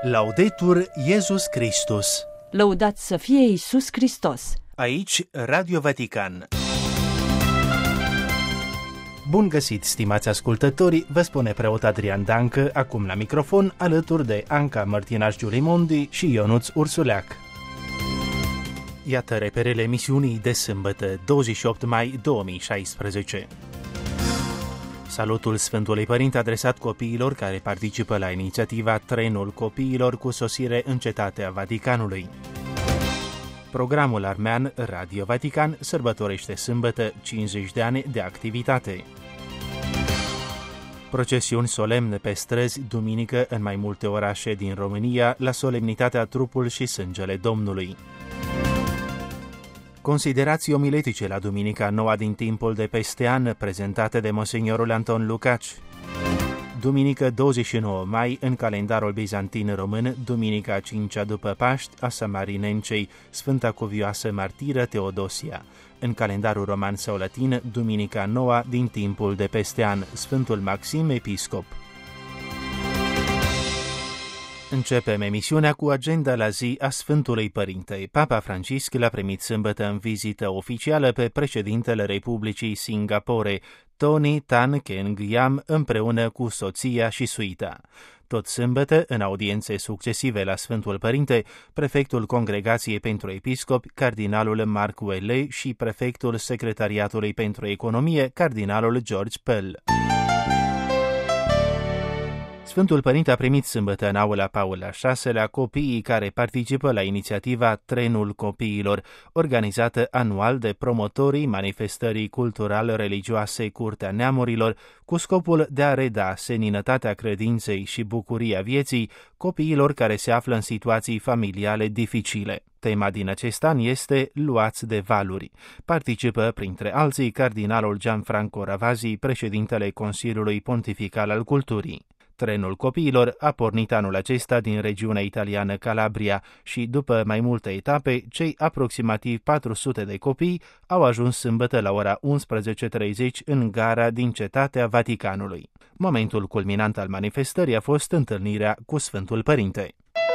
Laudetur Iesus Christus. Lăudați să fie Iisus Hristos. Aici Radio Vatican. Bun găsit, stimați ascultători, vă spune preot Adrian Dancă, acum la microfon, alături de Anca Mărtinaș-Giulimondi și Ionuț Ursuleac. Iată reperele emisiunii de sâmbătă, 28 mai 2016. Salutul Sfântului Părinte adresat copiilor care participă la inițiativa Trenul Copiilor cu sosire în Cetatea Vaticanului. Programul armean Radio Vatican sărbătorește sâmbătă 50 de ani de activitate. Procesiuni solemne pe străzi duminică în mai multe orașe din România la solemnitatea Trupul și Sângele Domnului. Considerații omiletice la Duminica Noua din timpul de peste an, prezentate de Monsignorul Anton Lucaci. Duminică 29 mai, în calendarul bizantin român, Duminica 5-a după Paști, a Samarinencei, Sfânta Cuvioasă Martiră Teodosia. În calendarul roman sau latin, Duminica Noua din timpul de peste an, Sfântul Maxim Episcop. Începem emisiunea cu agenda la zi a Sfântului Părinte. Papa Francisc l-a primit sâmbătă în vizită oficială pe președintele Republicii Singapore, Tony Tan Keng Yam, împreună cu soția și suita. Tot sâmbătă, în audiențe succesive la Sfântul Părinte, prefectul Congregației pentru Episcopi, cardinalul Marc Ouellet, și prefectul Secretariatului pentru Economie, cardinalul George Pell. Sfântul Părinte a primit sâmbătă în aula Paul al VI-lea copiii care participă la inițiativa Trenul Copiilor, organizată anual de promotorii manifestării cultural-religioase Curtea Neamurilor, cu scopul de a reda seninătatea credinței și bucuria vieții copiilor care se află în situații familiale dificile. Tema din acest an este Luați de valuri. Participă, printre alții, cardinalul Gianfranco Ravasi, președintele Consiliului Pontifical al Culturii. Trenul Copiilor a pornit anul acesta din regiunea italiană Calabria și, după mai multe etape, cei aproximativ 400 de copii au ajuns sâmbătă la ora 11:30 în gara din Cetatea Vaticanului. Momentul culminant al manifestării a fost întâlnirea cu Sfântul Părinte.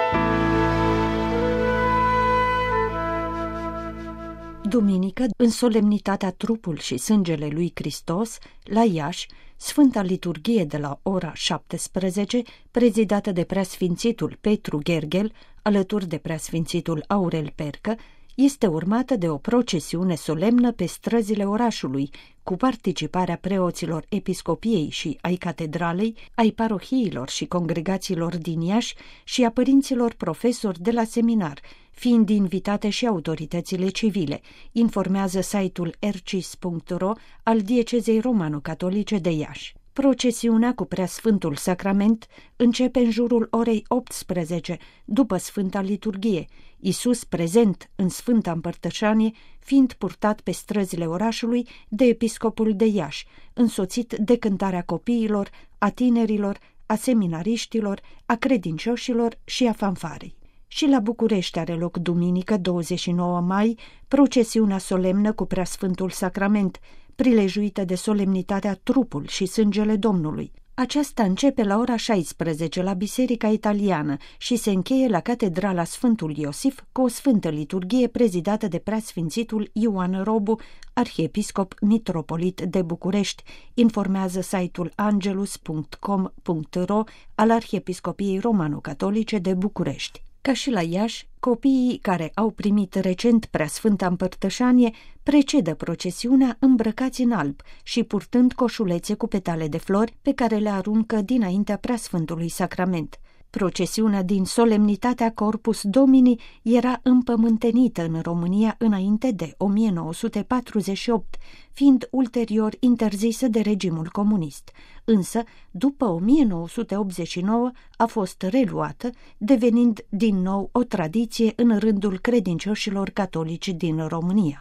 Duminică, în solemnitatea Trupul și Sângele lui Hristos, la Iași, Sfânta Liturghie de la ora 17, prezidată de Preasfințitul Petru Gherghel, alături de Preasfințitul Aurel Percă, este urmată de o procesiune solemnă pe străzile orașului, cu participarea preoților episcopiei și ai catedralei, ai parohiilor și congregațiilor din Iași și a părinților profesori de la seminar, fiind invitate și autoritățile civile, informează site-ul rcis.ro al Diecezei Romano-Catolice de Iași. Procesiunea cu Preasfântul Sacrament începe în jurul orei 18, după Sfânta Liturghie, Iisus prezent în Sfânta Împărtășanie, fiind purtat pe străzile orașului de episcopul de Iași, însoțit de cântarea copiilor, a tinerilor, a seminariștilor, a credincioșilor și a fanfarei. Și la București are loc duminică 29 mai procesiunea solemnă cu Preasfântul Sacrament, prilejuită de solemnitatea Trupul și Sângele Domnului. Aceasta începe la ora 16 la Biserica Italiană și se încheie la Catedrala Sfântul Iosif cu o sfântă liturghie prezidată de Preasfințitul Ioan Robu, arhiepiscop mitropolit de București, informează site-ul angelus.com.ro al Arhiepiscopiei Romano-Catolice de București. Ca și la Iași, copiii care au primit recent Preasfânta Împărtășanie precedă procesiunea îmbrăcați în alb și purtând coșulețe cu petale de flori pe care le aruncă dinaintea Preasfântului Sacrament. Procesiunea din solemnitatea Corpus Domini era împământenită în România înainte de 1948, fiind ulterior interzisă de regimul comunist. Însă, după 1989, a fost reluată, devenind din nou o tradiție în rândul credincioșilor catolici din România.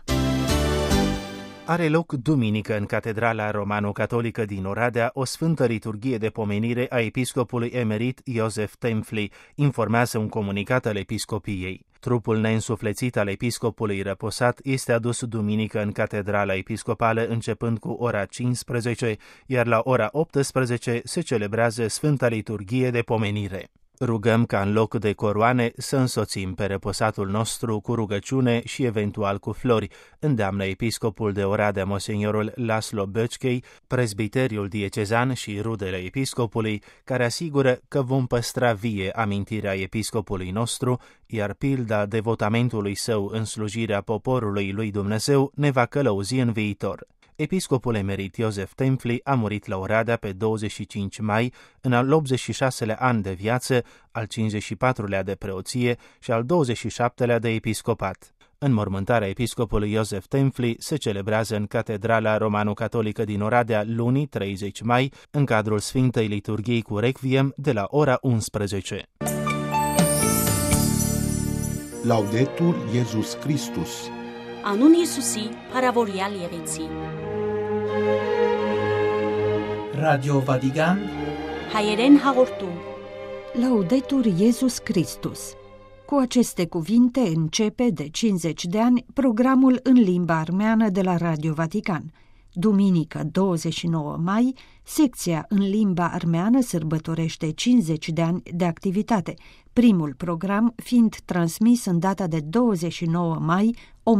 Are loc duminică în Catedrala Romano-Catolică din Oradea o sfântă liturghie de pomenire a episcopului emerit Iosef Tempfli, informează un comunicat al episcopiei. Trupul neînsuflețit al episcopului răposat este adus duminică în Catedrala Episcopală începând cu ora 15, iar la ora 18 se celebrează Sfânta Liturghie de Pomenire. Rugăm ca în loc de coroane să însoțim pe răposatul nostru cu rugăciune și eventual cu flori, îndeamnă episcopul de Oradea Monsignorul Laszlo Böckei, prezbiteriul diecezan și rudele episcopului, care asigură că vom păstra vie amintirea episcopului nostru, iar pilda devotamentului său în slujirea poporului lui Dumnezeu ne va călăuzi în viitor. Episcopul emerit Joseph Templi a murit la Oradea pe 25 mai, în al 86-lea an de viață, al 54-lea de preoție și al 27-lea de episcopat. Înmormântarea episcopului Joseph Templi se celebrează în Catedrala Romano-Catolică din Oradea luni 30 mai, în cadrul Sfintei Liturghii cu Requiem de la ora 11. Laudetur Jesus Christus. Anun Iesusi, paravorial iereții. Radio Vatican. Haieren hagortu. Laudetur Iesus Christus. Cu aceste cuvinte începe de 50 de ani programul în limba armeană de la Radio Vatican. Duminică 29 mai, secția în limba armeană sărbătorește 50 de ani de activitate, primul program fiind transmis în data de 29 mai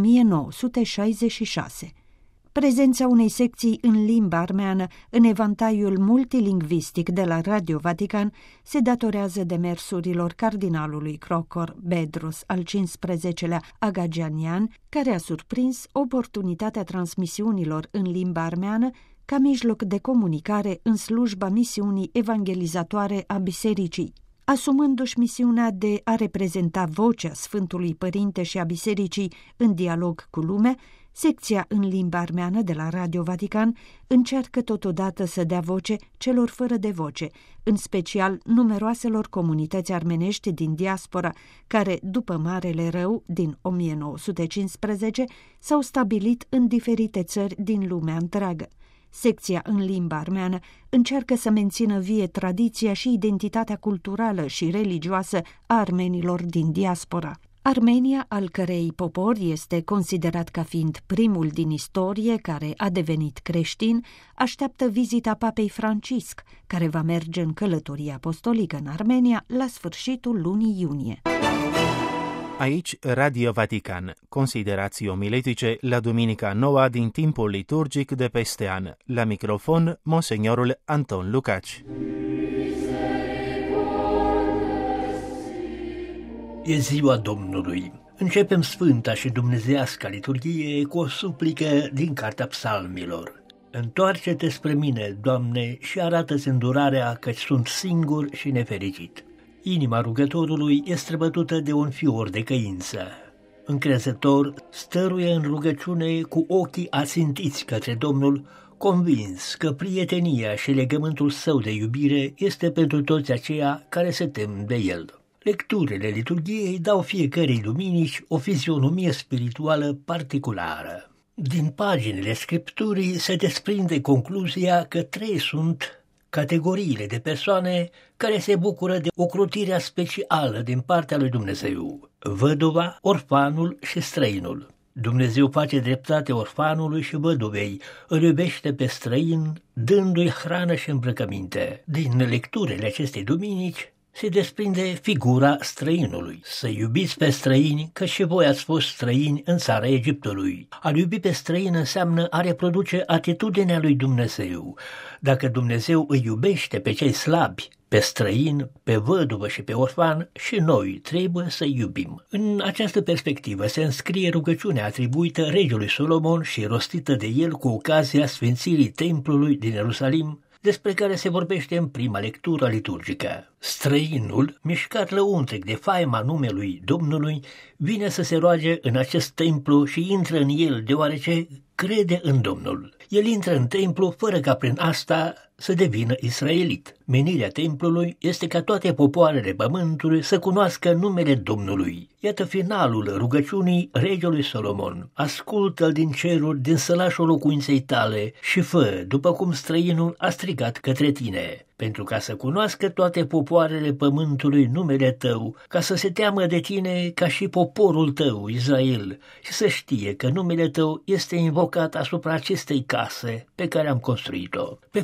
1966. Prezența unei secții în limba armeană în evantaiul multilingvistic de la Radio Vatican se datorează demersurilor cardinalului Crocor Bedros al XV-lea Agagianian, care a surprins oportunitatea transmisiunilor în limba armeană ca mijloc de comunicare în slujba misiunii evangelizatoare a Bisericii. Asumându-și misiunea de a reprezenta vocea Sfântului Părinte și a Bisericii în dialog cu lumea, secția în limba armeană de la Radio Vatican încearcă totodată să dea voce celor fără de voce, în special numeroaselor comunități armenești din diaspora, care, după Marele Rău din 1915, s-au stabilit în diferite țări din lumea întreagă. Secția în limba armeană încearcă să mențină vie tradiția și identitatea culturală și religioasă a armenilor din diaspora. Armenia, al cărei popor este considerat ca fiind primul din istorie care a devenit creștin, așteaptă vizita Papei Francisc, care va merge în călătorie apostolică în Armenia la sfârșitul lunii iunie. Aici Radio Vatican, considerații omiletice la Duminica Noua din timpul liturgic de peste an. La microfon, Monsignorul Anton Lucaci. E ziua Domnului. Începem sfânta și dumnezeiasca liturghie cu o suplică din Cartea Psalmilor. Întoarce-te spre mine, Doamne, și arată-ți îndurarea, căci sunt singur și nefericit. Inima rugătorului este străbătută de un fior de căință. Încrezător, stăruie în rugăciune cu ochii ațintiți către Domnul, convins că prietenia și legământul său de iubire este pentru toți aceia care se tem de el. Lecturile liturghiei dau fiecărei duminici o fizionomie spirituală particulară. Din paginile Scripturii se desprinde concluzia că 3 sunt categoriile de persoane care se bucură de ocrotirea specială din partea lui Dumnezeu: văduva, orfanul și străinul. Dumnezeu face dreptate orfanului și văduvei, îl iubește pe străin, dându-i hrană și îmbrăcăminte. Din lecturile acestei duminici se desprinde figura străinului. Să iubiți pe străini, că și voi ați fost străini în țara Egiptului. A iubi pe străin înseamnă a reproduce atitudinea lui Dumnezeu. Dacă Dumnezeu îi iubește pe cei slabi, pe străin, pe văduvă și pe orfan, și noi trebuie să iubim. În această perspectivă se înscrie rugăciunea atribuită regelui Solomon și rostită de el cu ocazia sfințirii templului din Ierusalim, despre care se vorbește în prima lectură liturgică. Străinul, mișcat lăuntric de faima numelui Domnului, vine să se roage în acest templu și intră în el deoarece crede în Domnul. El intră în templu fără ca prin asta să devină israelit. Menirea templului este ca toate popoarele pământului să cunoască numele Domnului. Iată finalul rugăciunii regelui Solomon: ascultă-l din ceruri, din sălașul locuinței tale și fă după cum străinul a strigat către tine, pentru ca să cunoască toate popoarele pământului numele tău, ca să se teamă de tine ca și poporul tău, Israel, și să știe că numele tău este invocat asupra acestei case pe care am construit-o. Pe fundalul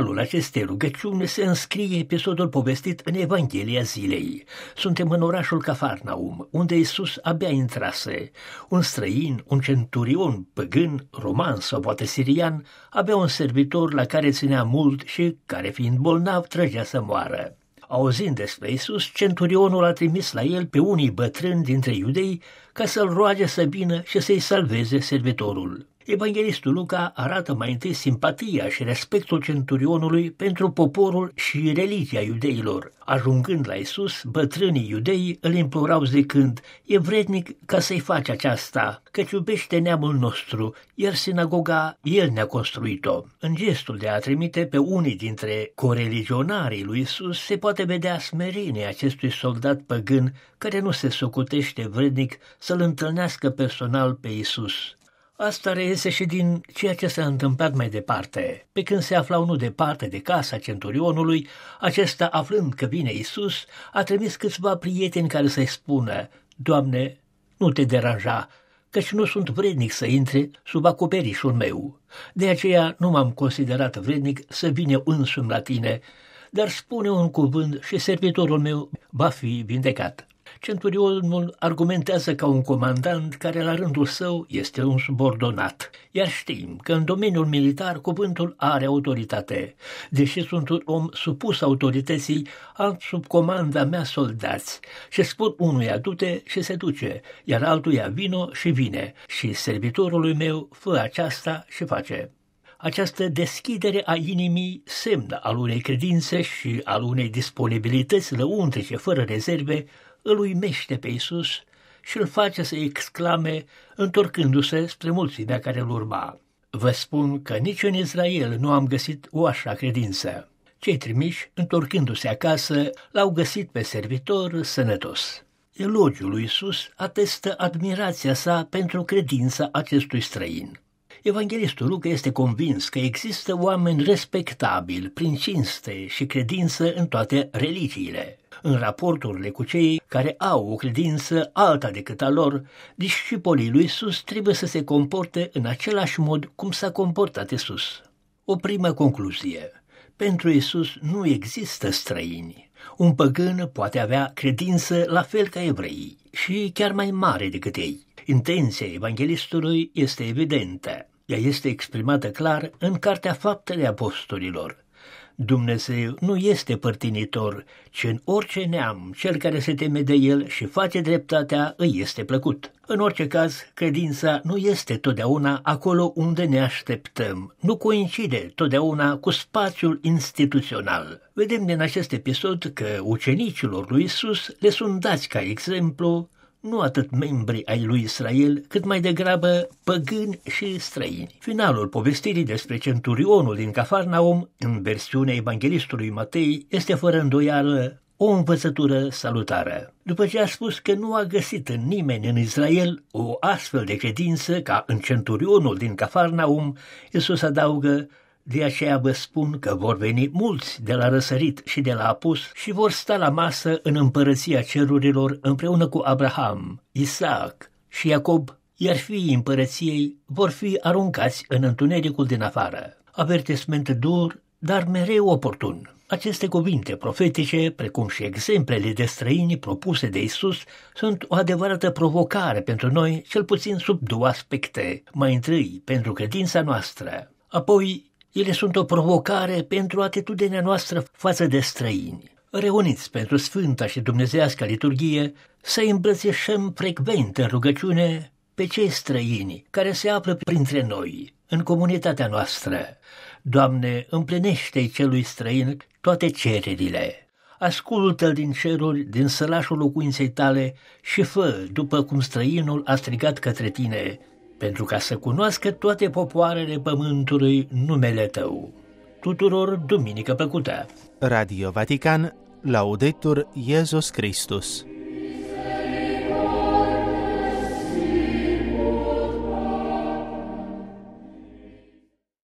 finalul acestei rugăciuni se înscrie episodul povestit în Evanghelia zilei. Suntem în orașul Cafarnaum, unde Iisus abia intrase. Un străin, un centurion păgân, roman sau poate sirian, avea un servitor la care ținea mult și care, fiind bolnav, trăgea să moară. Auzind despre Iisus, centurionul a trimis la el pe unii bătrâni dintre iudei ca să-l roage să vină și să-i salveze servitorul. Evanghelistul Luca arată mai întâi simpatia și respectul centurionului pentru poporul și religia iudeilor. Ajungând la Iisus, bătrânii iudei îl implorau zicând: "E vrednic ca să-i faci aceasta, căci iubește neamul nostru, iar sinagoga el ne-a construit-o." În gestul de a trimite pe unii dintre coreligionarii lui Iisus se poate vedea smerenia acestui soldat păgân care nu se socotește vrednic să-l întâlnească personal pe Iisus. Asta reiese și din ceea ce s-a întâmplat mai departe. Pe când se aflau nu departe de casa centurionului, acesta, aflând că vine Iisus, a trimis câțiva prieteni care să-i spună: "Doamne, nu te deranja, căci nu sunt vrednic să intre sub acoperișul meu. De aceea nu m-am considerat vrednic să vin eu însumi la tine, dar spune un cuvânt și servitorul meu va fi vindecat." Centurionul argumentează ca un comandant care la rândul său este un subordonat, iar știm că în domeniul militar cuvântul are autoritate. Deși sunt un om supus autorității, am sub comanda mea soldați și spun unuia du-te și se duce, iar altuia vino și vine, și servitorului meu fă aceasta și face. Această deschidere a inimii, semn al unei credințe și al unei disponibilități lăuntrice fără rezerve, îl uimește pe Iisus și îl face să exclame, întorcându-se spre mulțimea care îl urma: "Vă spun că nici în Israel nu am găsit o așa credință." Cei trimiși, întorcându-se acasă, l-au găsit pe servitor sănătos. Elogiul lui Iisus atestă admirația sa pentru credința acestui străin. Evanghelistul Luca este convins că există oameni respectabili, prin cinste și credință în toate religiile. În raporturile cu cei care au o credință alta decât a lor, discipolii lui Iisus trebuie să se comporte în același mod cum s-a comportat Iisus. O primă concluzie: pentru Iisus nu există străini. Un păgân poate avea credință la fel ca evreii și chiar mai mare decât ei. Intenția evanghelistului este evidentă. Ea este exprimată clar în Cartea Faptele Apostolilor. Dumnezeu nu este părtinitor, ci în orice neam cel care se teme de el și face dreptatea îi este plăcut. În orice caz, credința nu este totdeauna acolo unde ne așteptăm, nu coincide totdeauna cu spațiul instituțional. Vedem din acest episod că ucenicilor lui Iisus le sunt dați ca exemplu nu atât membri ai lui Israel, cât mai degrabă păgâni și străini. Finalul povestirii despre centurionul din Cafarnaum, în versiunea evanghelistului Matei, este fără îndoială o învățătură salutară. După ce a spus că nu a găsit în nimeni în Israel o astfel de credință ca în centurionul din Cafarnaum, Iisus adaugă: "De aceea vă spun că vor veni mulți de la răsărit și de la apus și vor sta la masă în împărăția cerurilor împreună cu Abraham, Isaac și Iacob, iar fiii împărăției vor fi aruncați în întunericul din afară." Avertisment dur, dar mereu oportun. Aceste cuvinte profetice, precum și exemplele de străini propuse de Iisus, sunt o adevărată provocare pentru noi, cel puțin sub două aspecte. Mai întâi, pentru credința noastră, apoi ele sunt o provocare pentru atitudinea noastră față de străini. Reuniți pentru Sfânta și Dumnezeiasca liturghie, să îmbrățișăm frecvent în rugăciune pe cei străini care se află printre noi, în comunitatea noastră. Doamne, împlinește-i celui străin toate cererile. Ascultă-l din ceruri, din sălașul locuinței tale și fă după cum străinul a strigat către tine, pentru ca să cunoască toate popoarele pământului numele tău. Tuturor duminică plăcută! Radio Vatican, Laudetur Iesus Christus.